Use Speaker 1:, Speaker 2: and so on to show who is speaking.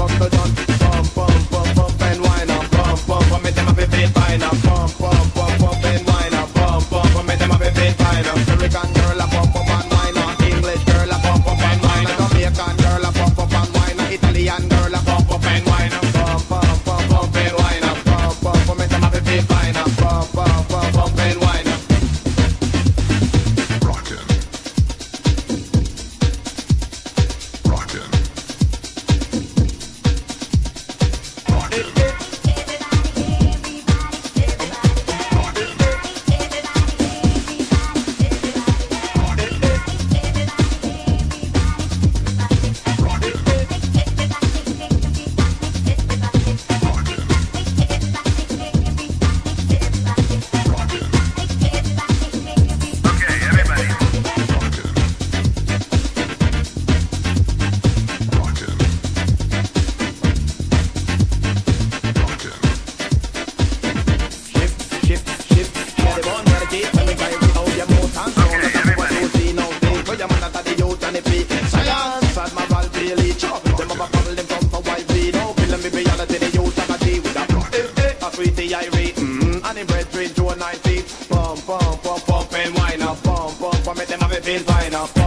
Speaker 1: come to John. Pump, pump, pump, pump and wine up. Pump, pump, pump, make them have a feel fine up. Pump, pump, pump, pump and wine up. Pump, pump, pump, make them have a feel fine up. American girl a pump up and wine up. English girl a pump up and wine up. Jamaican girl a pump up and wine up. Italian girl a pump up and wine up. Pump, pump, pump, pump and wine up. Pump, pump, pump, make them have a feel fine up. Pump, pump, pump, pump and wine up.
Speaker 2: Rockin'. Rockin'.
Speaker 1: Pump, pump, pump, pump and wine up. Pump, pump, pump, make them have a feel fine up.